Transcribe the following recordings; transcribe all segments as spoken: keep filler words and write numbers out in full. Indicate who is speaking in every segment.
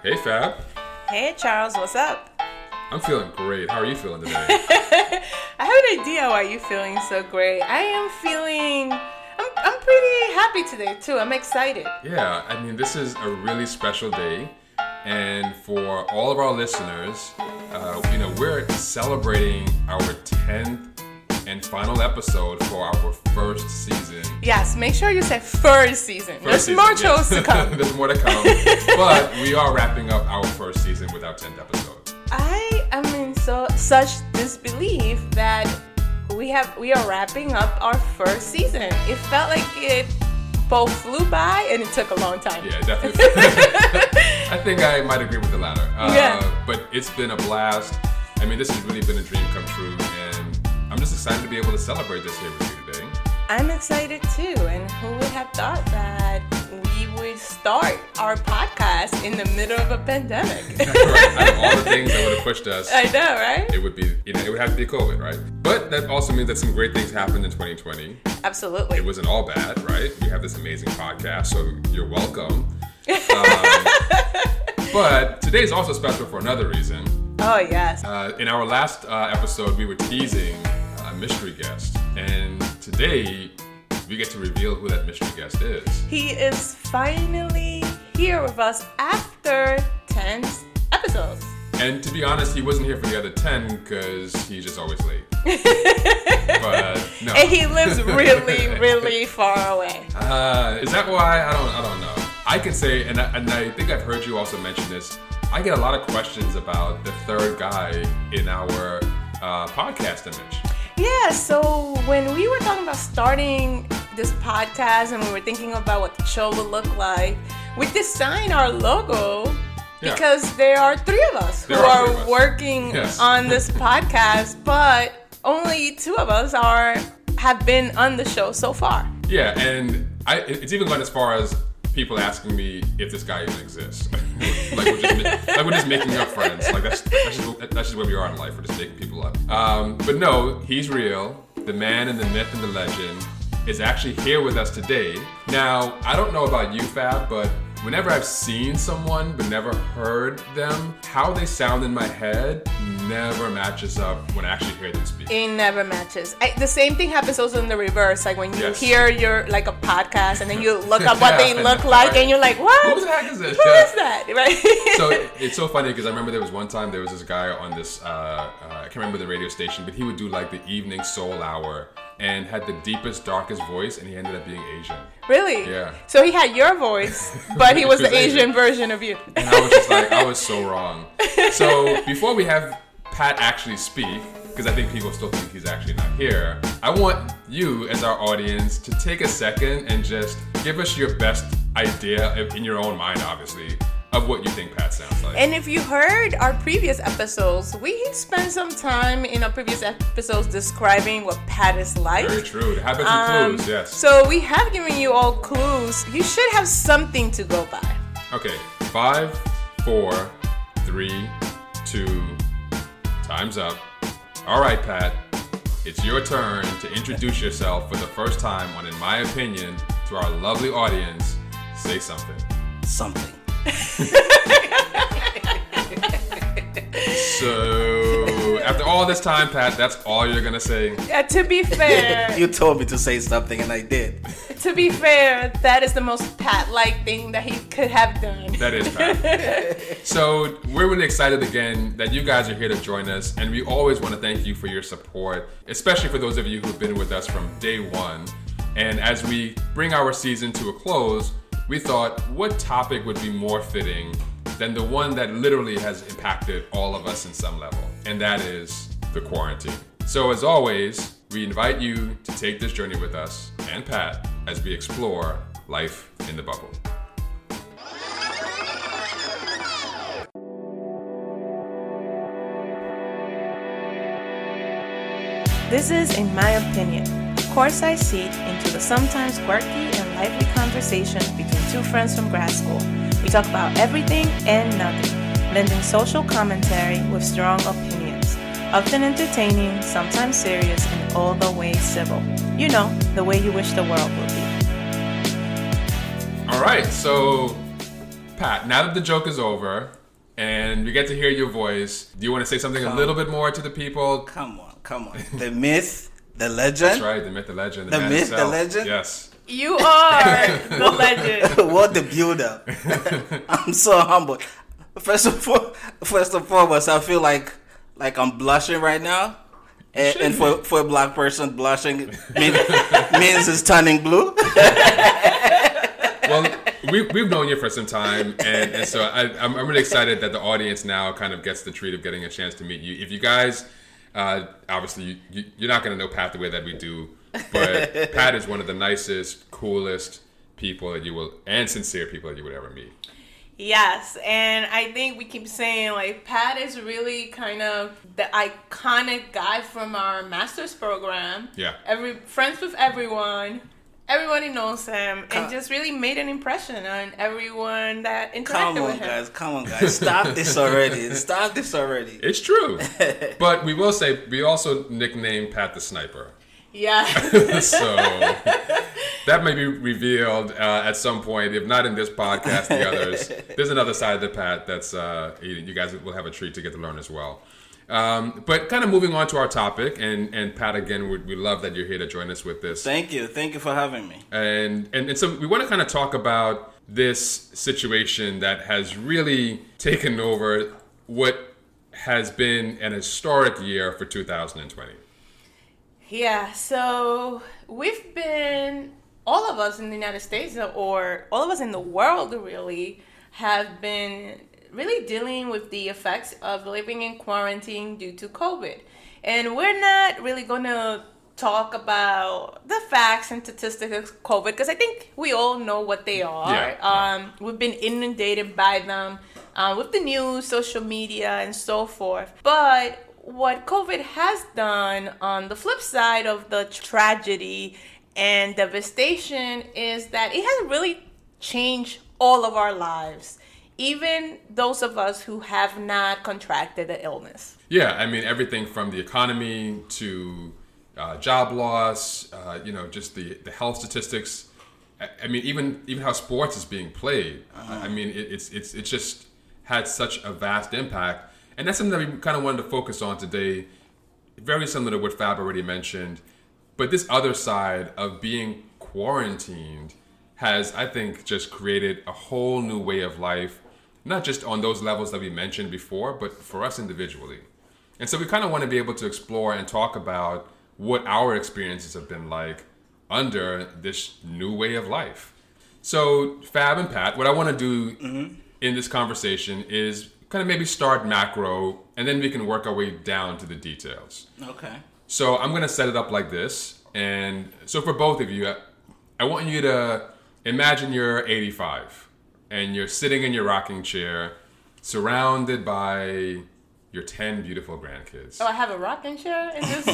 Speaker 1: Hey, Fab.
Speaker 2: Hey, Charles. What's up?
Speaker 1: I'm feeling great. How are you feeling today?
Speaker 2: I have an idea why you're feeling so great. I am feeling... I'm, I'm pretty happy today, too. I'm excited.
Speaker 1: Yeah, I mean, this is a really special day. And for all of our listeners, uh, you know, we're celebrating our tenth and final episode for our first season.
Speaker 2: Yes, make sure you say first season.
Speaker 1: First
Speaker 2: There's
Speaker 1: season,
Speaker 2: more
Speaker 1: yes.
Speaker 2: shows to come.
Speaker 1: There's more to come. But we are wrapping up our first season with our tenth episode.
Speaker 2: I am in so such disbelief that we have we are wrapping up our first season. It felt like it both flew by and it took a long time.
Speaker 1: Yeah, definitely. I think I might agree with the latter. Uh,
Speaker 2: yeah.
Speaker 1: But it's been a blast. I mean, this has really been a dream come true, and I'm just excited to be able to celebrate this here with you today.
Speaker 2: I'm excited too, and who would have thought that we would start our podcast in the middle of a pandemic?
Speaker 1: Right. Out of all the things that would have pushed us,
Speaker 2: I know, right?
Speaker 1: It would be, you know, it would have to be COVID, right? But that also means that some great things happened in twenty twenty.
Speaker 2: Absolutely.
Speaker 1: It wasn't all bad, right? We have this amazing podcast, so you're welcome. Um, but today's also special for another reason.
Speaker 2: Oh, yes.
Speaker 1: Uh, in our last uh, episode, we were teasing a mystery guest. And today, we get to reveal who that mystery guest is.
Speaker 2: He is finally here with us after ten episodes.
Speaker 1: And to be honest, he wasn't here for the other ten because he's just always late. But no.
Speaker 2: And he lives really, really far away.
Speaker 1: Uh, is that why? I don't I don't know. I can say, and I, and I think I've heard you also mention this, I get a lot of questions about the third guy in our uh, podcast image.
Speaker 2: Yeah, so when we were talking about starting this podcast and we were thinking about what the show would look like, we designed our logo
Speaker 1: yeah.
Speaker 2: because there are three of us
Speaker 1: there
Speaker 2: who
Speaker 1: are,
Speaker 2: are
Speaker 1: three of us.
Speaker 2: working
Speaker 1: yes.
Speaker 2: on this podcast, but only two of us are have been on the show so far.
Speaker 1: Yeah, and I, it's even gone as far as people asking me if this guy even exists. like, we're just, like we're just making up friends. Like that's that's just, that's just where we are in life. We're just making people up. Um, but no, he's real. The man and the myth and the legend is actually here with us today. Now, I don't know about you, Fab, but whenever I've seen someone but never heard them, how they sound in my head never matches up when I actually hear them speak.
Speaker 2: It never matches. I, the same thing happens also in the reverse. Like when you
Speaker 1: yes.
Speaker 2: hear your like a podcast and then you look up what they look like
Speaker 1: right.
Speaker 2: and you're like, what?
Speaker 1: Who the heck is this?
Speaker 2: Who
Speaker 1: yeah.
Speaker 2: is that? Right?
Speaker 1: So it's so funny because I remember there was one time there was this guy on this, uh, uh, I can't remember the radio station, but he would do like the evening soul hour and had the deepest, darkest voice, and he ended up being Asian.
Speaker 2: Really?
Speaker 1: Yeah.
Speaker 2: So he had your voice, but he was the Asian,
Speaker 1: Asian
Speaker 2: version of you.
Speaker 1: And I was just like, I was so wrong. So before we have Pat actually speak, because I think people still think he's actually not here, I want you as our audience to take a second and just give us your best idea, in your own mind obviously, of what you think Pat sounds like.
Speaker 2: And if you heard our previous episodes, we spent some time in our previous episodes describing what Pat is like.
Speaker 1: Very true. Habits
Speaker 2: Um,
Speaker 1: and clues, yes.
Speaker 2: So we have given you all clues. You should have something to go by.
Speaker 1: Okay, five, four, three, two, time's up. All right, Pat, it's your turn to introduce yourself for the first time on In My Opinion to our lovely audience. Say something.
Speaker 3: Something.
Speaker 1: So, after all this time, Pat, that's all you're gonna say?
Speaker 2: Uh, to be fair,
Speaker 3: You told me to say something and I did.
Speaker 2: to be fair, that is the most Pat-like thing that he could have done.
Speaker 1: That is Pat. So, we're really excited again that you guys are here to join us, and we always want to thank you for your support, especially for those of you who've been with us from day one. And as we bring our season to a close, we thought, what topic would be more fitting than the one that literally has impacted all of us in some level, and that is the quarantine. So as always, we invite you to take this journey with us and Pat as we explore life in the bubble.
Speaker 2: This is In My Opinion, a courtside seat into the sometimes quirky and lively conversations between two friends from grad school. We talk about everything and nothing, blending social commentary with strong opinions, often entertaining, sometimes serious, and all the way civil. You know, the way you wish the world would be.
Speaker 1: All right, so Pat, now that the joke is over and we get to hear your voice, do you want to say something
Speaker 3: Come
Speaker 1: a little bit more to the people?
Speaker 3: Come on, come on. The myth, the legend.
Speaker 1: That's right, the myth, the legend, the,
Speaker 3: The
Speaker 1: man
Speaker 3: myth,
Speaker 1: himself.
Speaker 3: the legend?
Speaker 1: Yes.
Speaker 2: You are the legend.
Speaker 3: What the build-up. I'm so humbled. First of all, first and foremost, I feel like like I'm blushing right now. And, and for, for a black person, blushing mean, means it's turning blue.
Speaker 1: Well, we, we've known you for some time, and, and so I, I'm, I'm really excited that the audience now kind of gets the treat of getting a chance to meet you. If you guys, uh, obviously, you, you, you're not going to know Pat the way that we do, but Pat is one of the nicest, coolest people that you will, and sincere people that you would ever meet.
Speaker 2: Yes, and I think we keep saying, like, Pat is really kind of the iconic guy from our master's program.
Speaker 1: Yeah.
Speaker 2: Every friends with everyone. Everybody knows him.
Speaker 3: Come-
Speaker 2: and just really made an impression on everyone that interacted
Speaker 3: Come on,
Speaker 2: with him.
Speaker 3: guys. Come on, guys. Stop this already. Stop this already.
Speaker 1: It's true. But we will say, we also nicknamed Pat the Sniper.
Speaker 2: Yeah.
Speaker 1: So that may be revealed uh, at some point, if not in this podcast, the others. There's another side of the Pat that's uh, you guys will have a treat to get to learn as well. Um, but kind of moving on to our topic, and, and Pat, again, we, we love that you're here to join us with this.
Speaker 3: Thank you. Thank you for having me.
Speaker 1: And, and, and so we want to kind of talk about this situation that has really taken over what has been an historic year for two thousand twenty.
Speaker 2: Yeah, so we've been, all of us in the United States, or all of us in the world really, have been really dealing with the effects of living in quarantine due to COVID. And we're not really going to talk about the facts and statistics of COVID, because I think we all know what they are.
Speaker 1: Yeah,
Speaker 2: um, we've been inundated by them uh, with the news, social media, and so forth. But what COVID has done on the flip side of the tragedy and devastation is that it has really changed all of our lives, even those of us who have not contracted the illness.
Speaker 1: Yeah, I mean, everything from the economy to uh, job loss, uh, you know, just the, the health statistics. I, I mean, even even how sports is being played. Uh-huh. I mean, it, it's it's it's just had such a vast impact. And that's something that we kind of wanted to focus on today, very similar to what Fab already mentioned. But this other side of being quarantined has, I think, just created a whole new way of life, not just on those levels that we mentioned before, but for us individually. And so we kind of want to be able to explore and talk about what our experiences have been like under this new way of life. So, Fab and Pat, what I want to do mm-hmm. in this conversation is kind of maybe start macro, and then we can work our way down to the details.
Speaker 3: Okay.
Speaker 1: So I'm going to set it up like this. And so for both of you, I want you to imagine you're eighty-five and you're sitting in your rocking chair surrounded by your ten beautiful grandkids.
Speaker 2: Oh, I have a rocking chair in this?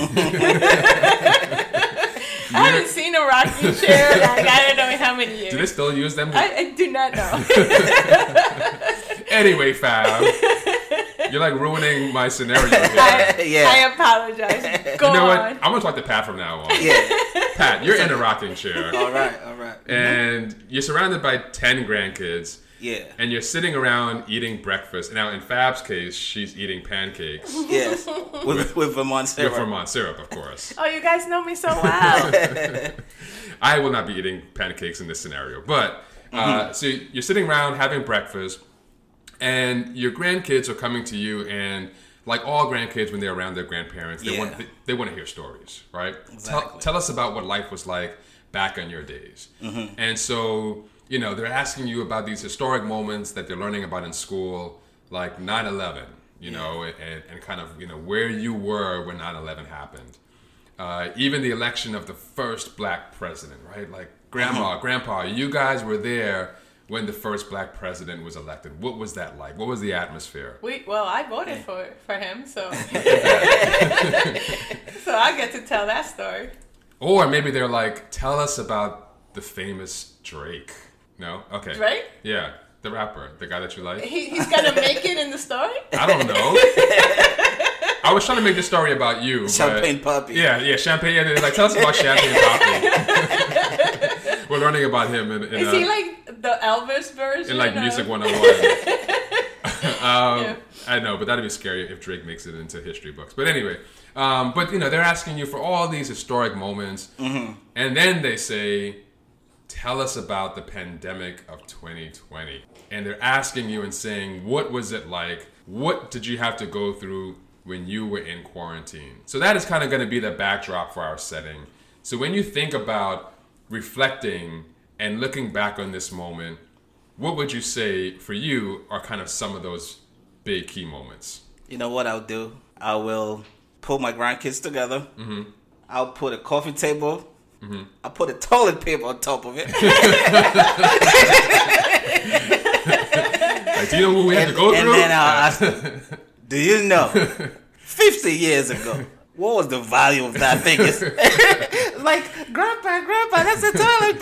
Speaker 2: I haven't seen a rocking chair like I don't know how many years.
Speaker 1: Do they still use them?
Speaker 2: I, I do not know.
Speaker 1: Anyway, Fab, you're like ruining my scenario here.
Speaker 2: I,
Speaker 3: Yeah.
Speaker 2: I apologize. Go
Speaker 1: You know
Speaker 2: on.
Speaker 1: what? I'm going to talk to Pat from now on.
Speaker 3: Yeah.
Speaker 1: Pat, you're in a rocking chair.
Speaker 3: All right. All right.
Speaker 1: And you're surrounded by ten grandkids.
Speaker 3: Yeah.
Speaker 1: And you're sitting around eating breakfast. Now, in Fab's case, she's eating pancakes.
Speaker 3: Yes. With, with Vermont syrup.
Speaker 1: With Vermont syrup, of course.
Speaker 2: Oh, you guys know me so well.
Speaker 1: I will not be eating pancakes in this scenario. But, uh, mm-hmm. so you're sitting around having breakfast, and your grandkids are coming to you, and like all grandkids when they're around their grandparents, they,
Speaker 3: Yeah.
Speaker 1: want, they, they want to hear stories, right?
Speaker 3: Exactly.
Speaker 1: Tell, tell us about what life was like back in your days.
Speaker 3: Mm-hmm.
Speaker 1: And so, you know, they're asking you about these historic moments that they're learning about in school, like nine eleven, you yeah. know, and, and kind of, you know, where you were when nine eleven happened. Uh, even the election of the first black president, right? Like, grandma, mm-hmm. grandpa, you guys were there when the first black president was elected. What was that like? What was the atmosphere?
Speaker 2: We well, I voted for for him, so so I get to tell that story.
Speaker 1: Or maybe they're like, tell us about the famous Drake. No? Okay.
Speaker 2: Drake?
Speaker 1: Yeah. The rapper. The guy that you like.
Speaker 2: He, he's going to make it in the story?
Speaker 1: I don't know. I was trying to make this story about you.
Speaker 3: Champagne
Speaker 1: but,
Speaker 3: Papi.
Speaker 1: Yeah, yeah. Champagne. Yeah, like, tell us about Champagne Papi. We're learning about him. In, in
Speaker 2: Is
Speaker 1: a,
Speaker 2: he like the the Elvis version.
Speaker 1: In like
Speaker 2: of...
Speaker 1: Music one oh one. um,
Speaker 2: yeah.
Speaker 1: I know, but that'd be scary if Drake makes it into history books. But anyway, um, but you know, they're asking you for all these historic moments,
Speaker 3: mm-hmm.
Speaker 1: and then they say, tell us about the pandemic of twenty twenty. And they're asking you and saying, what was it like? What did you have to go through when you were in quarantine? So that is kind of going to be the backdrop for our setting. So when you think about reflecting and looking back on this moment, what would you say for you are kind of some of those big key moments?
Speaker 3: You know what I'll do? I will pull my grandkids together.
Speaker 1: Mm-hmm.
Speaker 3: I'll put a coffee table.
Speaker 1: Mm-hmm.
Speaker 3: I'll put a toilet paper on top of it.
Speaker 1: Like, do you know what we had
Speaker 3: and,
Speaker 1: to go
Speaker 3: and
Speaker 1: through?
Speaker 3: then I'll ask them, do you know, fifty years ago, what was the value of that thing? It's like, Grandpa, Grandpa, that's a toilet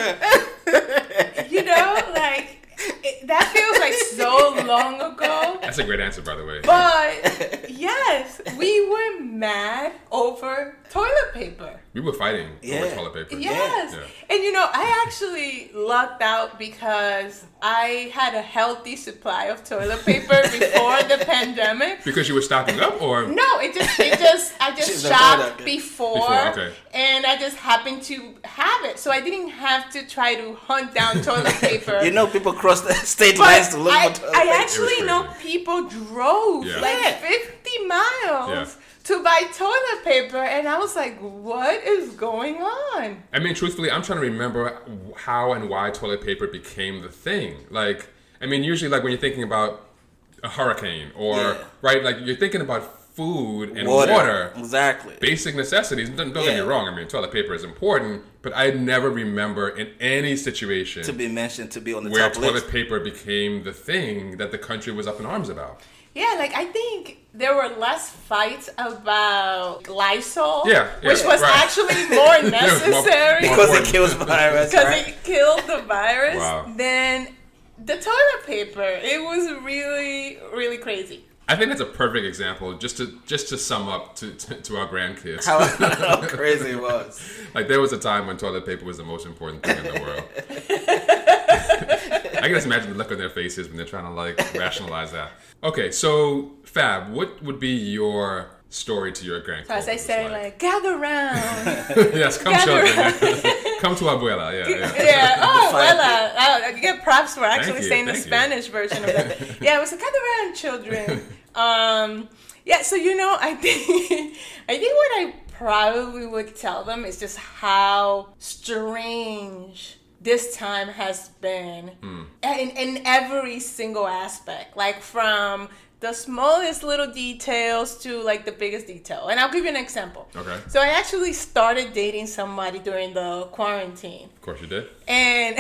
Speaker 3: paper.
Speaker 2: You know, like, it, that feels like so long ago.
Speaker 1: That's a great answer, by the way.
Speaker 2: But, yes, we were mad over toilet paper.
Speaker 1: We were fighting
Speaker 3: Yeah.
Speaker 1: over toilet paper.
Speaker 2: Yes.
Speaker 1: Yeah.
Speaker 2: And you know, I actually lucked out because I had a healthy supply of toilet paper before the pandemic.
Speaker 1: Because you were stocking up, or?
Speaker 2: No, it just, it just, I just
Speaker 3: She's a
Speaker 2: shopped
Speaker 3: product.
Speaker 2: before,
Speaker 1: Before, okay.
Speaker 2: and I just happened to have it. So I didn't have to try to hunt down toilet paper.
Speaker 3: You know, people cross the state
Speaker 2: But
Speaker 3: lines to look
Speaker 2: I,
Speaker 3: for toilet
Speaker 2: I
Speaker 3: paper.
Speaker 2: actually
Speaker 1: It was
Speaker 2: know
Speaker 1: crazy.
Speaker 2: people drove
Speaker 1: Yeah.
Speaker 2: like
Speaker 3: Yeah.
Speaker 2: fifty miles
Speaker 1: Yeah.
Speaker 2: to buy toilet paper, and I was like, what is going on?
Speaker 1: I mean, truthfully, I'm trying to remember how and why toilet paper became the thing. Like, I mean, usually, like when you're thinking about a hurricane, or
Speaker 3: Yeah.
Speaker 1: right, like you're thinking about food and
Speaker 3: Water.
Speaker 1: water,
Speaker 3: Exactly.
Speaker 1: basic necessities. Don't, don't get
Speaker 3: Yeah.
Speaker 1: me wrong. I mean, toilet paper is important, but I never remember in any situation
Speaker 3: To be mentioned, to be on the
Speaker 1: where
Speaker 3: top
Speaker 1: toilet
Speaker 3: list.
Speaker 1: paper became the thing that the country was up in arms about.
Speaker 2: Yeah, like I think there were less fights about Lysol,
Speaker 1: Yeah, yeah,
Speaker 2: which was
Speaker 1: right.
Speaker 2: actually more
Speaker 1: more-
Speaker 2: necessary
Speaker 1: more
Speaker 3: Because it
Speaker 1: important.
Speaker 3: kills virus,
Speaker 2: because
Speaker 3: right?
Speaker 2: it killed the virus.
Speaker 1: Wow.
Speaker 2: Than the toilet paper. It was really, really crazy.
Speaker 1: I think that's a perfect example, just to just to sum up to to, to our grandkids.
Speaker 3: How, how crazy it was.
Speaker 1: Like, there was a time when toilet paper was the most important thing in the world. I can just imagine the look on their faces when they're trying to, like, rationalize that. Okay, so, Fab, what would be your story to your grandkids?
Speaker 2: So as I say, like, gather round.
Speaker 1: yes, come
Speaker 2: gather
Speaker 1: children. Come to abuela, yeah, yeah.
Speaker 2: Yeah. Oh,
Speaker 3: Fine.
Speaker 2: well, uh, you get props for actually
Speaker 1: Thank you,
Speaker 2: saying the
Speaker 1: thank you.
Speaker 2: Spanish version of that. Yeah, it was a gather around, children. Um, yeah. So you know, I think I think what I probably would tell them is just how strange this time has been
Speaker 1: Mm.
Speaker 2: in in every single aspect, like from the smallest little details to like the biggest detail. And I'll give you an example.
Speaker 1: Okay.
Speaker 2: So I actually started dating somebody during the quarantine.
Speaker 1: Of course you did.
Speaker 2: And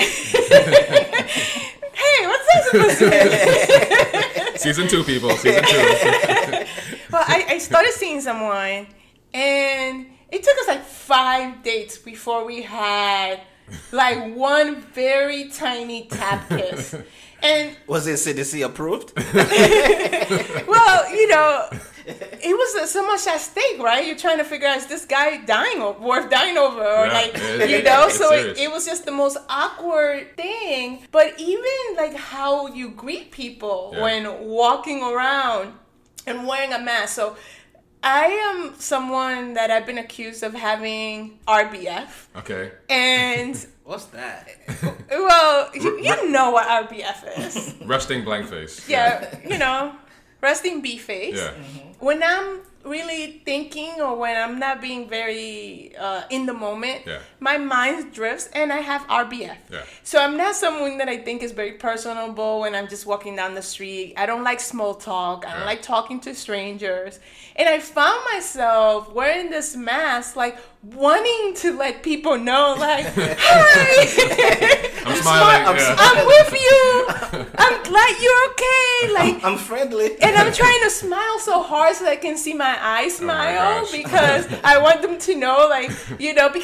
Speaker 2: hey, what's that supposed to mean?
Speaker 1: Season two, people. Season two.
Speaker 2: Well, I, I started seeing someone, and it took us like five dates before we had like one very tiny tap kiss. And
Speaker 3: Was it C D C approved?
Speaker 2: well, you know, it was uh, so much at stake, right? You're trying to figure out, is this guy dying or worth dying over, or
Speaker 1: Yeah,
Speaker 2: like,
Speaker 1: it-
Speaker 2: you
Speaker 1: it-
Speaker 2: know?
Speaker 1: it's
Speaker 2: So it,
Speaker 1: serious.
Speaker 2: it was just the most awkward thing. But even like how you greet people
Speaker 1: Yeah.
Speaker 2: when walking around and wearing a mask. So I am someone that I've been accused of having R B F,
Speaker 1: Okay.
Speaker 2: and
Speaker 3: What's that?
Speaker 2: well, you, you know what R B F is.
Speaker 1: Resting blank face.
Speaker 2: Yeah, you know, resting B face.
Speaker 1: Yeah.
Speaker 2: When I'm really thinking, or when I'm not being very uh, in the moment,
Speaker 1: Yeah.
Speaker 2: my mind drifts and I have R B F.
Speaker 1: Yeah.
Speaker 2: So I'm not someone that I think is very personable when I'm just walking down the street. I don't like small talk. I don't
Speaker 1: Yeah.
Speaker 2: like talking to strangers. And I found myself wearing this mask, like wanting to let people know, like, hi,
Speaker 1: I'm smiling.
Speaker 3: I'm
Speaker 1: yeah.
Speaker 2: I'm with you. I'm glad you're okay. Like,
Speaker 3: I'm friendly.
Speaker 2: and I'm trying to smile so hard so they can see my eyes
Speaker 1: Oh my
Speaker 2: smile
Speaker 1: gosh.
Speaker 2: because I want them to know, like, you know, because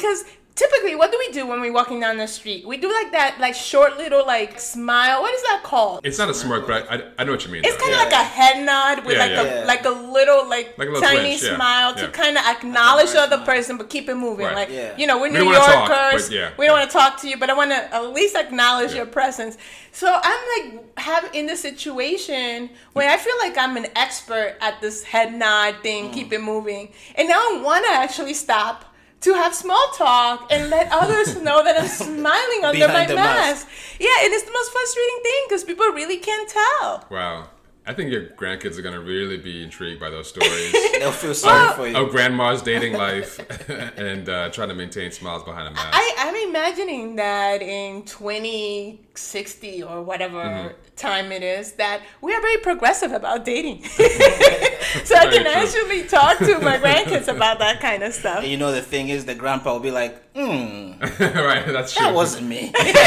Speaker 2: typically, what do we do when we're walking down the street? We do like that, like short little like smile. What is that called?
Speaker 1: It's not a smirk, but I, I know what you mean.
Speaker 2: It's
Speaker 1: though.
Speaker 2: kind of
Speaker 1: yeah.
Speaker 2: like a head nod with
Speaker 1: Yeah,
Speaker 2: like
Speaker 1: yeah.
Speaker 2: a
Speaker 3: Yeah.
Speaker 2: like a little like,
Speaker 1: Like a little
Speaker 2: tiny
Speaker 1: twinge, yeah.
Speaker 2: smile
Speaker 1: Yeah.
Speaker 2: to kind of acknowledge the other
Speaker 3: smile.
Speaker 2: person, but keep it moving.
Speaker 1: Right.
Speaker 2: Like
Speaker 3: Yeah.
Speaker 2: you know, we're
Speaker 1: We
Speaker 2: New
Speaker 1: don't wanna talk,
Speaker 2: Yorkers.
Speaker 1: but yeah.
Speaker 2: We don't
Speaker 1: Yeah.
Speaker 2: want to talk to you, but I want to at least acknowledge
Speaker 1: Yeah.
Speaker 2: your presence. So I'm like have in this situation where I feel like I'm an expert at this head nod thing,
Speaker 1: Mm.
Speaker 2: keep it moving, and now I want to actually stop to have small talk and let others know that I'm smiling under
Speaker 3: Behind
Speaker 2: my
Speaker 3: the
Speaker 2: mask.
Speaker 3: mask.
Speaker 2: Yeah, and it's the most frustrating thing because people really can't tell.
Speaker 1: Wow. I think your grandkids are going to really be intrigued by those stories.
Speaker 3: They'll feel sorry for you.
Speaker 1: Of grandma's dating life and uh, trying to maintain smiles behind a mask.
Speaker 2: I, I'm imagining that in twenty sixty or whatever
Speaker 1: Mm-hmm.
Speaker 2: time it is, that we are very progressive about dating. So I
Speaker 1: Very
Speaker 2: can
Speaker 1: true.
Speaker 2: actually talk to my grandkids about that kind of stuff.
Speaker 3: And you know, the thing is, the grandpa will be like, hmm,
Speaker 1: Right, that's true.
Speaker 3: that wasn't me.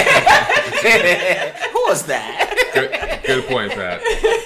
Speaker 3: Who was that?
Speaker 1: Good, good point, Pat.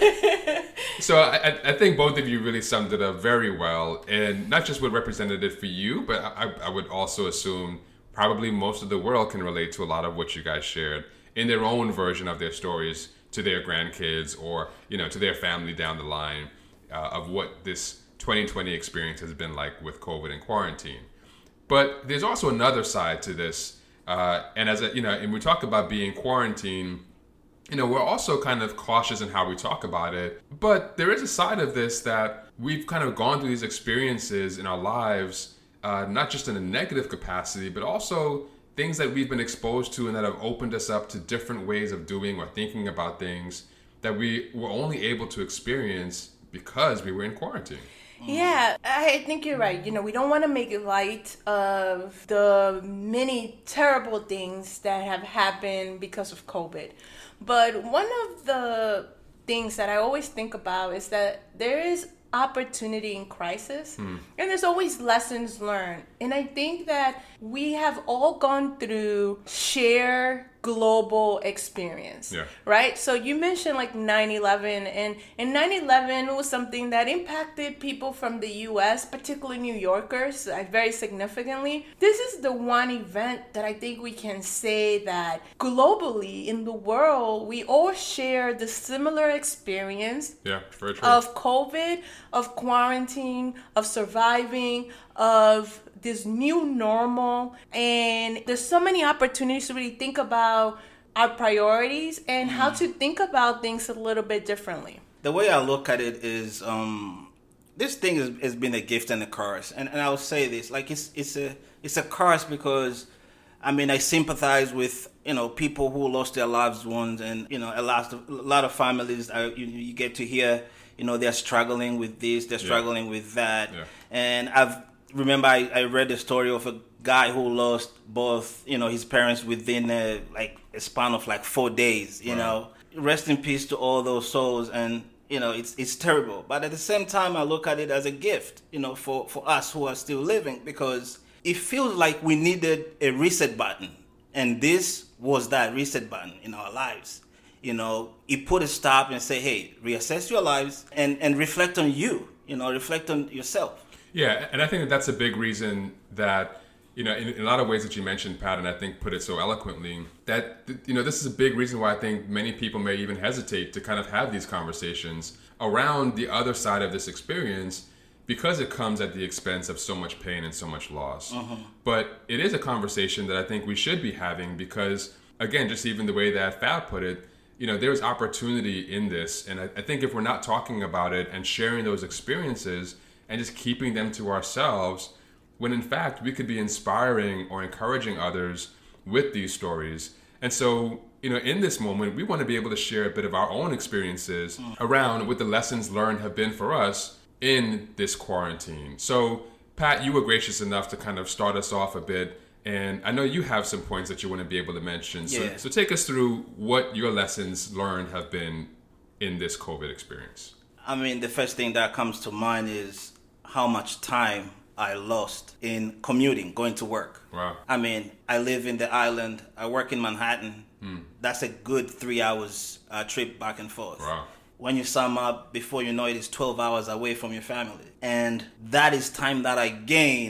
Speaker 1: So I, I- I think both of you really summed it up very well, and not just what represented it for you, but I, I would also assume probably most of the world can relate to a lot of what you guys shared in their own version of their stories to their grandkids or, you know, to their family down the line uh, of what this twenty twenty experience has been like with COVID and quarantine. But there's also another side to this, uh, and as a, you know, and we talk about being quarantined. You know, we're also kind of cautious in how we talk about it. But there is a side of this that we've kind of gone through these experiences in our lives, uh, not just in a negative capacity, but also things that we've been exposed to and that have opened us up to different ways of doing or thinking about things that we were only able to experience because we were in quarantine.
Speaker 2: Yeah, I think you're right. You know, we don't want to make light of the many terrible things that have happened because of COVID. But one of the things that I always think about is that there is opportunity in crisis and there's always lessons learned. And I think that we have all gone through shared global experience,
Speaker 1: Yeah.
Speaker 2: right? So you mentioned like nine eleven, and, and nine eleven was something that impacted people from the U S, particularly New Yorkers, uh, very significantly. This is the one event that I think we can say that globally in the world, we all share the similar experience
Speaker 1: Yeah, very true.
Speaker 2: of COVID, of quarantine, of surviving, of this new normal. And there's so many opportunities to really think about our priorities and how to think about things a little bit differently.
Speaker 3: The way I look at it is, um, this thing has, has been a gift and a curse, and and I'll say this, like it's it's a it's a curse because, I mean, I sympathize with, you know, people who lost their loved ones, and you know, a lot of, a lot of families are, you, you get to hear, you know, they're struggling with this, they're struggling
Speaker 1: Yeah.
Speaker 3: with that,
Speaker 1: Yeah.
Speaker 3: and I've remember I, I read the story of a guy who lost both, you know, his parents within a, like a span of like four days, you
Speaker 1: Wow.
Speaker 3: know. Rest in peace to all those souls, and you know, it's it's terrible. But at the same time, I look at it as a gift, you know, for, for us who are still living, because it feels like we needed a reset button, and this was that reset button in our lives. You know, it put a stop and say, hey, reassess your lives and, and reflect on you, you know, reflect on yourself.
Speaker 1: Yeah, and I think that that's a big reason that, you know, in, in a lot of ways that you mentioned, Pat, and I think put it so eloquently, that, you know, this is a big reason why I think many people may even hesitate to kind of have these conversations around the other side of this experience, because it comes at the expense of so much pain and so much loss.
Speaker 3: Uh-huh.
Speaker 1: But it is a conversation that I think we should be having because, again, just even the way that Fab put it, you know, there's opportunity in this. And I, I think if we're not talking about it and sharing those experiences and just keeping them to ourselves, when in fact we could be inspiring or encouraging others with these stories. And so, you know, in this moment, we want to be able to share a bit of our own experiences around what the lessons learned have been for us in this quarantine. So, Pat, you were gracious enough to kind of start us off a bit. And I know you have some points that you want to be able to mention. So,
Speaker 3: Yeah.
Speaker 1: so take us through what your lessons learned have been in this COVID experience.
Speaker 3: I mean, the first thing that comes to mind is how much time I lost in commuting, going to work.
Speaker 1: Wow.
Speaker 3: I mean, I live in the island. I work in Manhattan. That's a good three hours uh, trip back and forth.
Speaker 1: Wow.
Speaker 3: When you sum up, before you know it, it's twelve hours away from your family. And that is time that I gain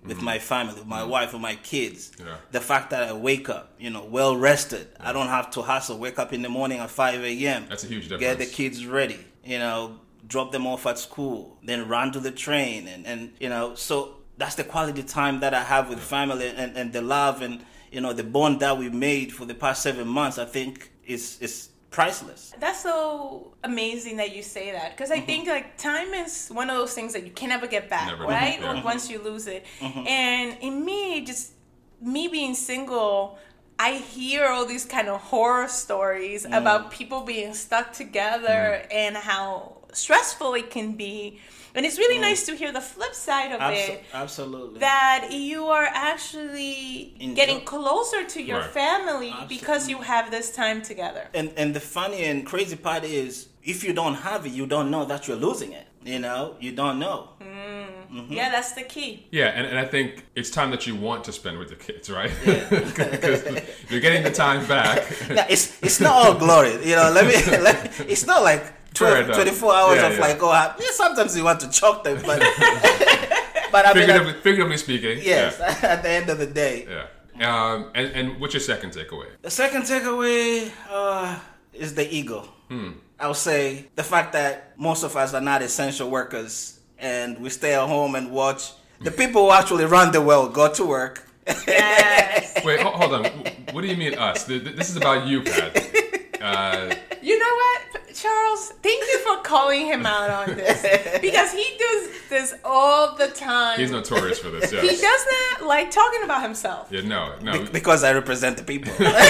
Speaker 3: with my family, with my mm. wife, with my kids.
Speaker 1: Yeah.
Speaker 3: The fact that I wake up, you know, well rested. Yeah. I don't have to hustle. Wake up in the morning at five a.m.
Speaker 1: That's a huge difference.
Speaker 3: Get the kids ready, you know, drop them off at school, then run to the train. And, and you know, so that's the quality time that I have with yeah. family and, and the love and, you know, the bond that we made for the past seven months, I think is is priceless.
Speaker 2: That's so amazing that you say that, because I mm-hmm. think like time is one of those things that you can never get back, never. right? Mm-hmm. Or once you lose it. Mm-hmm. And in me, just me being single, I hear all these kind of horror stories mm. about people being stuck together mm. and how stressful it can be. And it's really mm. nice to hear the flip side of
Speaker 3: Abso-
Speaker 2: it.
Speaker 3: Absolutely.
Speaker 2: That you are actually Enjoy. getting closer to your right. family absolutely. because you have this time together.
Speaker 3: And and the funny and crazy part is, if you don't have it, you don't know that you're losing it. You know, you don't know.
Speaker 2: Mm. Mm-hmm. Yeah, that's the key.
Speaker 1: Yeah, and, and I think it's time that you want to spend with your kids, right? Because yeah. you're getting the time back.
Speaker 3: Yeah, it's it's not all glory. You know, let me. Let me it's not like twelve, twenty-four hours yeah, of yeah. like, oh, yeah, sometimes you want to choke them, but but I mean,
Speaker 1: figuratively, figuratively speaking.
Speaker 3: Yes,
Speaker 1: yeah.
Speaker 3: at the end of the day.
Speaker 1: Yeah. Um. And, and what's your second takeaway?
Speaker 3: The second takeaway uh, is the ego. Hmm. I would say the fact that most of us are not essential workers and we stay at home and watch the people who actually run the world go to work.
Speaker 2: Yes.
Speaker 1: Wait, hold on. What do you mean us? This is about you, Pat. Uh,
Speaker 2: you know what, Charles? Thank you for calling him out on this, because he does this all the time.
Speaker 1: He's notorious for this. Yes.
Speaker 2: He does not like talking about himself.
Speaker 1: Yeah, no, no.
Speaker 3: Be- because I represent the people.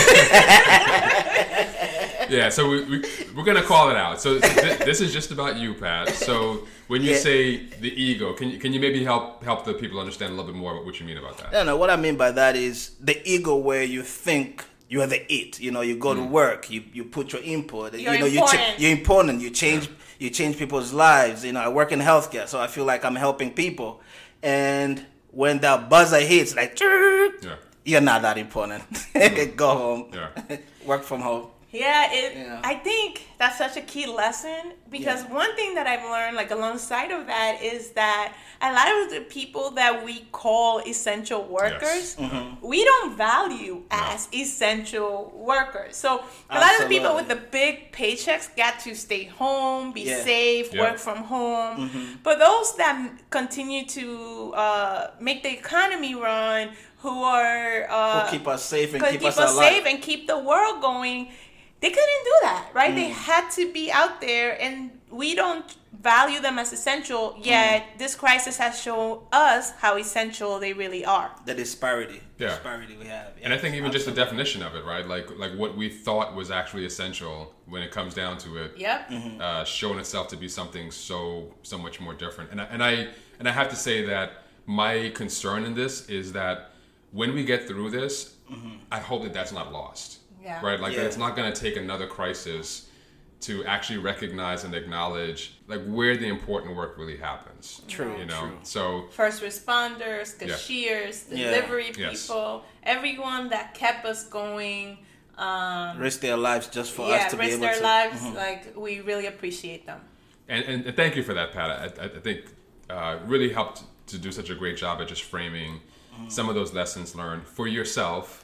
Speaker 1: Yeah, so we, we, we're going to call it out. So th- this is just about you, Pat. So when you yeah. say the ego, can you can you maybe help help the people understand a little bit more about what you mean about that?
Speaker 3: No, no. What I mean by that is the ego where you think you are the it. You know, you go mm. to work, you, you put your input.
Speaker 2: You're
Speaker 3: you know,
Speaker 2: important.
Speaker 3: You ch- you're important. You change yeah. you change people's lives. You know, I work in healthcare, so I feel like I'm helping people. And when that buzzer hits, like, yeah. you're not that important. Mm. Go home. Yeah. Work from home.
Speaker 2: Yeah, it, yeah, I think that's such a key lesson, because yeah. one thing that I've learned, like alongside of that, is that a lot of the people that we call essential workers, yes. mm-hmm. we don't value no. as essential workers. So a Absolutely. lot of the people with the big paychecks got to stay home, be yeah. safe, yeah. work from home. Mm-hmm. But those that continue to uh, make the economy run, who are uh,
Speaker 3: who keep us safe and keep,
Speaker 2: keep
Speaker 3: us,
Speaker 2: us
Speaker 3: alive.
Speaker 2: safe and keep the world going, they couldn't do that, right? Mm. They had to be out there, and we don't value them as essential, yet mm. this crisis has shown us how essential they really are.
Speaker 3: The disparity.
Speaker 1: Yeah.
Speaker 3: Disparity we have. Yeah.
Speaker 1: And I think even Absolutely. just the definition of it, right? Like like what we thought was actually essential, when it comes down to it,
Speaker 2: yep.
Speaker 1: mm-hmm. uh, showing itself to be something so so much more different. And I, and I and I have to say that my concern in this is that when we get through this, mm-hmm. I hope that that's not lost.
Speaker 2: Yeah.
Speaker 1: Right, like
Speaker 3: yeah.
Speaker 1: that it's not going to take another crisis to actually recognize and acknowledge like where the important work really happens.
Speaker 3: True,
Speaker 1: you know.
Speaker 3: True.
Speaker 1: So
Speaker 2: first responders, cashiers,
Speaker 1: yeah.
Speaker 2: delivery
Speaker 1: yeah.
Speaker 2: people, yes. everyone that kept us going, um,
Speaker 3: risk their lives just for
Speaker 2: yeah,
Speaker 3: us to be able to.
Speaker 2: risk their lives. Mm-hmm. Like, we really appreciate them.
Speaker 1: And and, and thank you for that, Pat. I, I think uh, really helped to do such a great job at just framing mm. some of those lessons learned for yourself.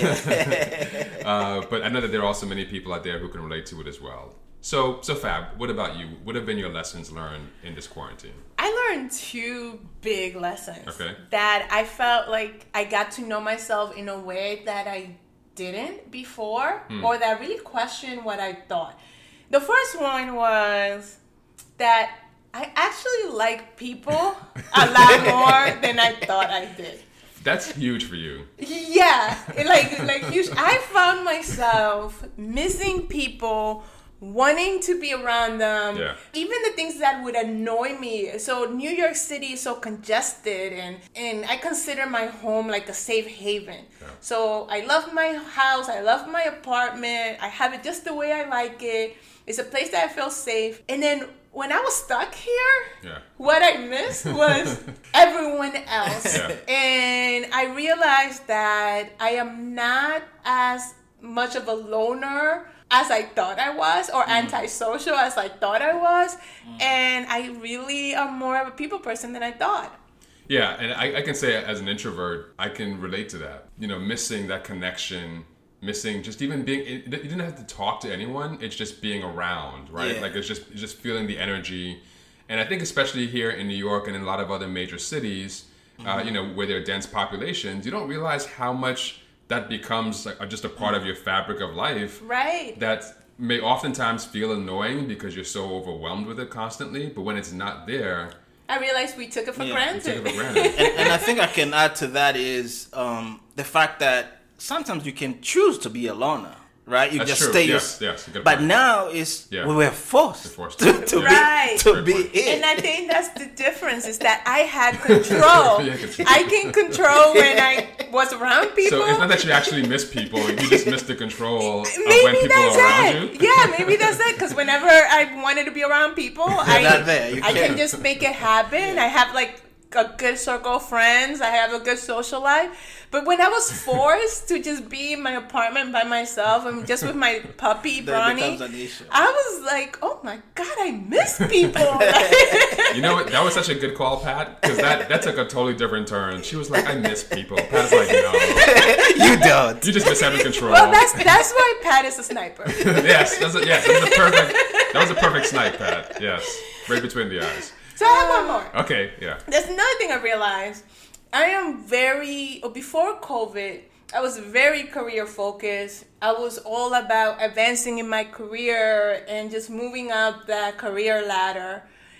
Speaker 3: Yeah.
Speaker 1: uh, but I know that there are also many people out there who can relate to it as well. So, so Fab, what about you? What have been your lessons learned in this quarantine?
Speaker 2: I learned two big lessons.
Speaker 1: Okay.
Speaker 2: That I felt like I got to know myself in a way that I didn't before, hmm. or that really questioned what I thought. The first one was that I actually like people a lot more than I thought I did.
Speaker 1: That's huge for you.
Speaker 2: Yeah, like like huge. I found myself missing people, wanting to be around them.
Speaker 1: Yeah.
Speaker 2: Even the things that would annoy me. So New York City is so congested, and and I consider my home like a safe haven. Yeah. So I love my house. I love my apartment. I have it just the way I like it. It's a place that I feel safe. And then when I was stuck here,
Speaker 1: yeah.
Speaker 2: what I missed was everyone else.
Speaker 1: Yeah.
Speaker 2: And I realized that I am not as much of a loner as I thought I was, or mm. antisocial as I thought I was. Mm. And I really am more of a people person than I thought.
Speaker 1: Yeah, and I, I can say as an introvert, I can relate to that. You know, missing that connection, missing just even being. It, you didn't have to talk to anyone. It's just being around, right?
Speaker 3: Yeah.
Speaker 1: Like it's just it's just feeling the energy. And I think especially here in New York and in a lot of other major cities, mm-hmm. uh, you know, where there are dense populations, you don't realize how much that becomes like just a part mm-hmm. of your fabric of life.
Speaker 2: Right.
Speaker 1: That may oftentimes feel annoying because you're so overwhelmed with it constantly. But when it's not there,
Speaker 2: I realized we took it for
Speaker 3: Yeah,
Speaker 2: granted.
Speaker 1: we took it for granted.
Speaker 3: and, and I think I can add to that is um, the fact that sometimes you can choose to be a loner, right? You
Speaker 1: That's
Speaker 3: just
Speaker 1: true.
Speaker 3: stay.
Speaker 1: Yes,
Speaker 3: your,
Speaker 1: yes, you got a
Speaker 3: but
Speaker 1: point.
Speaker 3: now it's
Speaker 1: Yeah.
Speaker 3: we were forced,
Speaker 1: We're forced
Speaker 3: to,
Speaker 1: to.
Speaker 3: to
Speaker 2: Right.
Speaker 3: be to
Speaker 1: Great
Speaker 3: be
Speaker 1: point.
Speaker 3: it.
Speaker 2: And I think that's the difference is that I had control.
Speaker 1: Yeah, control.
Speaker 2: I can control when I was around people.
Speaker 1: So it's not that you actually miss people; you just miss the control of
Speaker 2: Maybe
Speaker 1: when people
Speaker 2: that's
Speaker 1: are around
Speaker 2: it.
Speaker 1: you.
Speaker 2: Yeah, maybe that's it. Because whenever I wanted to be around people, I,
Speaker 3: not there. You
Speaker 2: I can
Speaker 3: can't.
Speaker 2: just make it happen. I have like a good circle of friends. I have a good social life. But when I was forced to just be in my apartment by myself and just with my puppy,
Speaker 3: That
Speaker 2: Bronny,
Speaker 3: becomes an issue.
Speaker 2: I was like, oh my God, I miss people.
Speaker 1: You know what? That was such a good call, Pat, because that, that took a totally different turn. She was like, "I miss people." Pat's like, "No,
Speaker 3: You don't.
Speaker 1: you just miss having control."
Speaker 2: Well, that's that's why Pat is a sniper.
Speaker 1: yes, that's a, yes, that was a perfect. That was a perfect snipe, Pat. Yes, right between the eyes.
Speaker 2: So I have one more.
Speaker 1: Okay, yeah.
Speaker 2: There's another thing I realized. I am very, before COVID, I was very career focused. I was all about advancing in my career and just moving up that career ladder.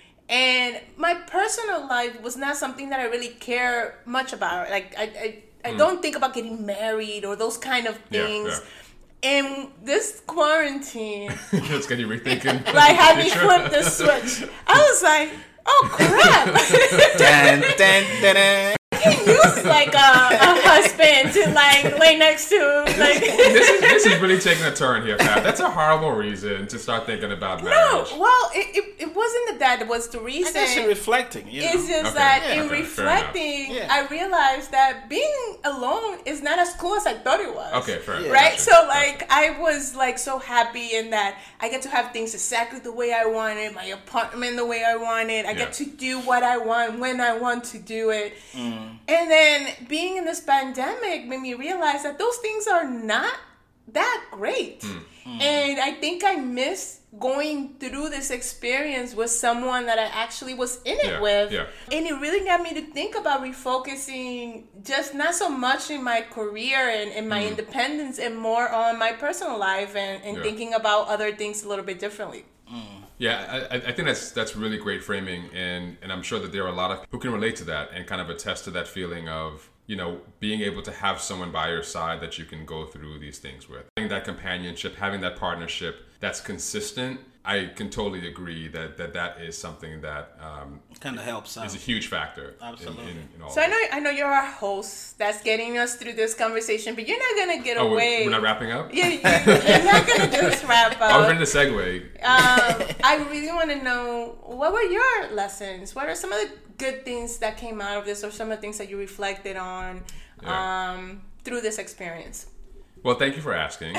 Speaker 2: And my personal life was not something that I really care much about. Like, I, I, I
Speaker 1: Mm.
Speaker 2: don't think about getting married or those kind of
Speaker 1: Yeah,
Speaker 2: things.
Speaker 1: yeah.
Speaker 2: And this quarantine,
Speaker 1: It's got you rethinking.
Speaker 2: like, had me
Speaker 1: Future.
Speaker 2: flip the switch. I was like, oh, crap.
Speaker 3: Dun, dun, dun, dun.
Speaker 2: Use like a, a husband to like lay next to like
Speaker 1: This is this is really taking a turn here, Pat. That's a horrible reason to start thinking about
Speaker 2: no
Speaker 1: marriage.
Speaker 2: well it, it, it wasn't that that was the
Speaker 3: I
Speaker 2: reason.
Speaker 3: guess you're reflecting. You know?
Speaker 2: It's just
Speaker 1: Okay,
Speaker 2: that
Speaker 1: yeah,
Speaker 2: in
Speaker 1: okay, fair
Speaker 2: reflecting
Speaker 3: enough. Yeah.
Speaker 2: I realized that being alone is not as cool as I thought it was.
Speaker 1: Okay, fair.
Speaker 3: Yeah.
Speaker 2: Right,
Speaker 1: Gotcha,
Speaker 2: so
Speaker 1: gotcha.
Speaker 2: like I was like so happy in that I get to have things exactly the way I wanted, my apartment the way I wanted. I
Speaker 1: Yeah.
Speaker 2: get to do what I want when I want to do it. And then being in this pandemic made me realize that those things are not that great. And I think I missed going through this experience with someone that I actually was in it
Speaker 1: Yeah,
Speaker 2: with.
Speaker 1: yeah.
Speaker 2: And it really got me to think about refocusing just not so much in my career and in my independence and more on my personal life and, and
Speaker 1: Yeah.
Speaker 2: thinking about other things a little bit differently.
Speaker 1: Yeah, I, I think that's that's really great framing, and, and I'm sure that there are a lot of who can relate to that and kind of attest to that feeling of, you know, being able to have someone by your side that you can go through these things with. Having that companionship, having that partnership that's consistent, I can totally agree that that, that is something that um,
Speaker 3: Kind of helps out.
Speaker 1: is a huge factor. in-
Speaker 3: Absolutely.
Speaker 1: In, in all
Speaker 2: So I
Speaker 1: of
Speaker 2: know
Speaker 1: this.
Speaker 2: I know you're our host that's getting us through this conversation, but you're not gonna get
Speaker 1: Oh,
Speaker 2: away.
Speaker 1: we're, we're not wrapping up?
Speaker 2: Yeah, you, you're not gonna just wrap
Speaker 1: I was
Speaker 2: up.
Speaker 1: ready to segue.
Speaker 2: Um, I really want to know, what were your lessons? What are some of the good things that came out of this, or some of the things that you reflected on
Speaker 1: Yeah.
Speaker 2: um, through this experience?
Speaker 1: Well, thank you for asking.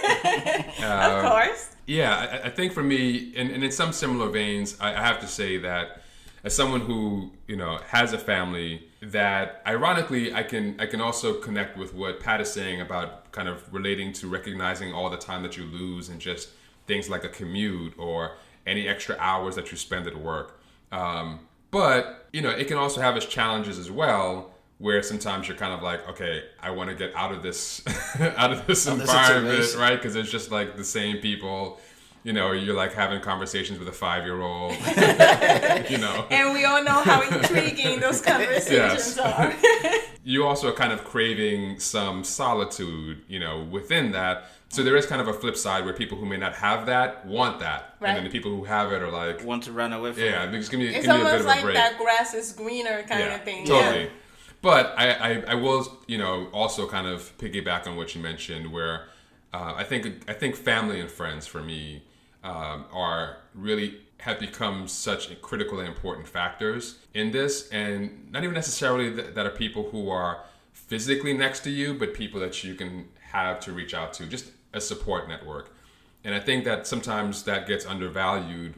Speaker 2: Of course.
Speaker 1: Yeah, I, I think for me, and, and in some similar veins, I, I have to say that as someone who, you know, has a family, that ironically I can I can also connect with what Pat is saying about kind of relating to recognizing all the time that you lose and just things like a commute or any extra hours that you spend at work. Um, but, you know, it can also have its challenges as well, where sometimes you're kind of like, okay, I want to get out of this out of this
Speaker 3: Of the
Speaker 1: environment,
Speaker 3: situation.
Speaker 1: right? Because it's just like the same people. You know, you're like having conversations with a five-year-old. You know,
Speaker 2: And we all know how intriguing those conversations
Speaker 1: Yes.
Speaker 2: are.
Speaker 1: you also are kind of craving some solitude, you know, within that. So there is kind of a flip side where people who may not have that want that,
Speaker 2: Right.
Speaker 1: and then the people who have it are like,
Speaker 3: Want to run away from
Speaker 1: yeah,
Speaker 3: it.
Speaker 1: just give me,
Speaker 2: It's
Speaker 1: give me a bit
Speaker 2: almost
Speaker 1: of a
Speaker 2: like
Speaker 1: break.
Speaker 2: that grass is greener kind
Speaker 1: yeah,
Speaker 2: of thing.
Speaker 1: totally.
Speaker 2: Yeah.
Speaker 1: But I, I, I will, you know, also kind of piggyback on what you mentioned, where uh, I think I think family and friends for me um, are really have become such critical and important factors in this, and not even necessarily that, that are people who are physically next to you, but people that you can have to reach out to, just a support network. And I think that sometimes that gets undervalued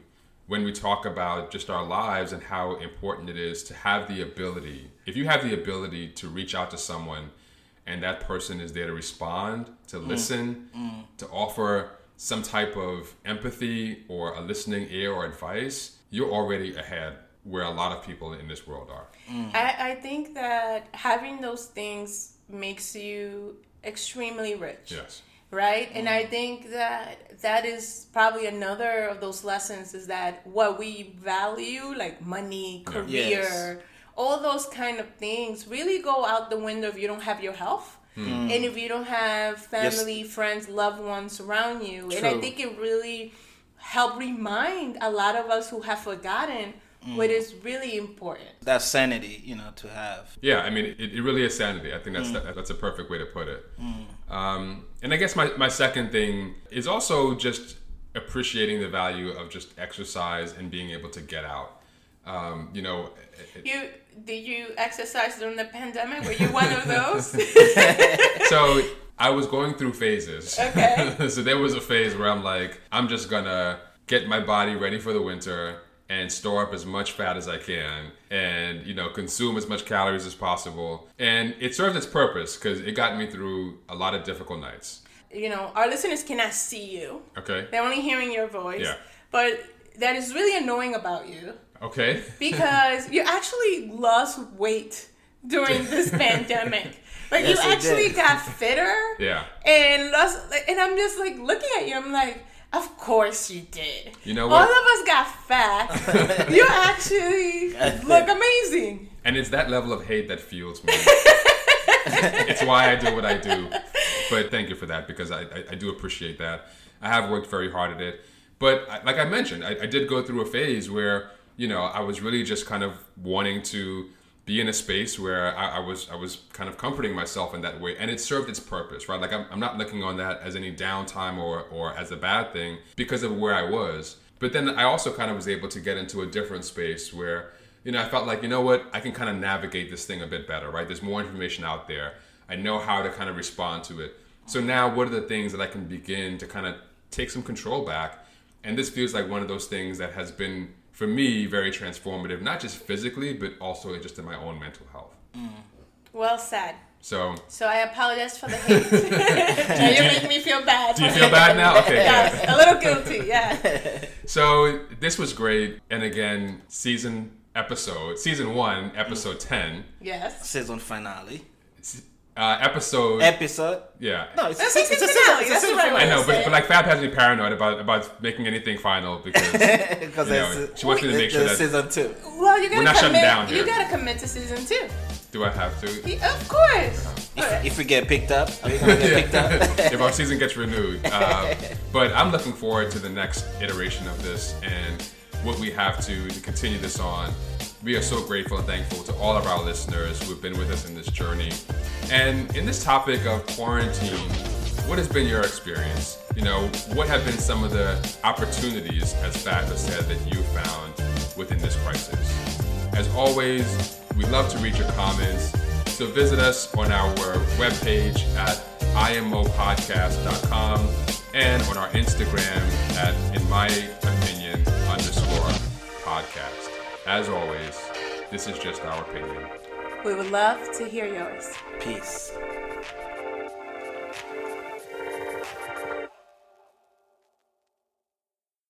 Speaker 1: when we talk about just our lives and how important it is to have the ability, if you have the ability to reach out to someone and that person is there to respond, to listen, mm. to offer some type of empathy or a listening ear or advice, you're already ahead where a lot of people in this world are.
Speaker 2: Mm. I, I think that having those things makes you extremely rich.
Speaker 1: Yes.
Speaker 2: Right? And I think that that is probably another of those lessons, is that what we value, like money, career, yes. all those kind of things really go out the window if you don't have your health. Mm. And if you don't have family, yes. friends, loved ones around you. True. And I think it really helped remind a lot of us who have forgotten mm. what is really important.
Speaker 3: That's sanity, you know, to have.
Speaker 1: Yeah, I mean, it, it really is sanity. I think that's mm. that, that's a perfect way to put it. Mm. Um, and I guess my, my second thing is also just appreciating the value of just exercise and being able to get out. Um, you know, it,
Speaker 2: you did you exercise during the pandemic? Were you one of those?
Speaker 1: So I was going through phases.
Speaker 2: Okay.
Speaker 1: So there was a phase where I'm like, I'm just gonna get my body ready for the winter and store up as much fat as I can and, you know, consume as much calories as possible. And it served its purpose because it got me through a lot of difficult nights.
Speaker 2: You know, our listeners cannot see you.
Speaker 1: Okay.
Speaker 2: They're only hearing your voice.
Speaker 1: Yeah.
Speaker 2: But that is really annoying about you.
Speaker 1: Okay.
Speaker 2: Because you actually lost weight during this pandemic. Like,
Speaker 3: yes,
Speaker 2: you actually got fitter.
Speaker 1: Yeah.
Speaker 2: And lost, and I'm just like looking at you, I'm like, of course you did.
Speaker 1: You know what?
Speaker 2: All of us got fat. You actually look amazing.
Speaker 1: And it's that level of hate that fuels me. It's why I do what I do. But thank you for that, because I, I, I do appreciate that. I have worked very hard at it. But I, like I mentioned, I, I did go through a phase where, you know, I was really just kind of wanting to be in a space where I, I was I was kind of comforting myself in that way, and it served its purpose, right? Like I'm, I'm not looking on that as any downtime or or as a bad thing because of where I was. But then I also kind of was able to get into a different space where, you know, I felt like, you know what, I can kind of navigate this thing a bit better, right? There's more information out there. I know how to kind of respond to it. So now what are the things that I can begin to kind of take some control back? And this feels like one of those things that has been, for me, very transformative, not just physically, but also just in my own mental health.
Speaker 2: Mm. Well said.
Speaker 1: So
Speaker 2: So I apologize for the hate. Now you make me feel bad.
Speaker 1: Do you feel bad now? Okay,
Speaker 2: yes, good. A little guilty, yeah.
Speaker 1: So this was great. And again, season episode, season one, episode ten.
Speaker 2: Yes.
Speaker 3: Season finale.
Speaker 1: Uh, episode.
Speaker 3: Episode.
Speaker 1: Yeah.
Speaker 3: No, it's,
Speaker 2: That's
Speaker 3: it's,
Speaker 2: it's,
Speaker 3: it's,
Speaker 2: it's a finale.
Speaker 3: it's,
Speaker 2: That's
Speaker 3: it's
Speaker 2: the right way
Speaker 1: I know,
Speaker 2: to
Speaker 1: but,
Speaker 2: say
Speaker 1: but
Speaker 2: it.
Speaker 1: like Fab has me paranoid about about making anything final because you know, she wants me to make sure that
Speaker 3: season two.
Speaker 2: Well, you gotta
Speaker 1: we're not shutting
Speaker 2: commit.
Speaker 1: down here.
Speaker 2: You gotta commit to season two.
Speaker 1: Do I have to?
Speaker 2: Yeah, of course.
Speaker 3: If, if we get picked up, are we gonna get picked up?
Speaker 1: If our season gets renewed. Uh, but I'm looking forward to the next iteration of this and what we have to, to continue this on. We are so grateful and thankful to all of our listeners who have been with us in this journey. And in this topic of quarantine, what has been your experience? You know, what have been some of the opportunities, as Fab has said, that you found within this crisis? As always, we love to read your comments. So visit us on our webpage at I M O podcast dot com and on our Instagram at in my opinion underscore podcast. As always, this is just our opinion.
Speaker 2: We would love to hear yours.
Speaker 3: Peace.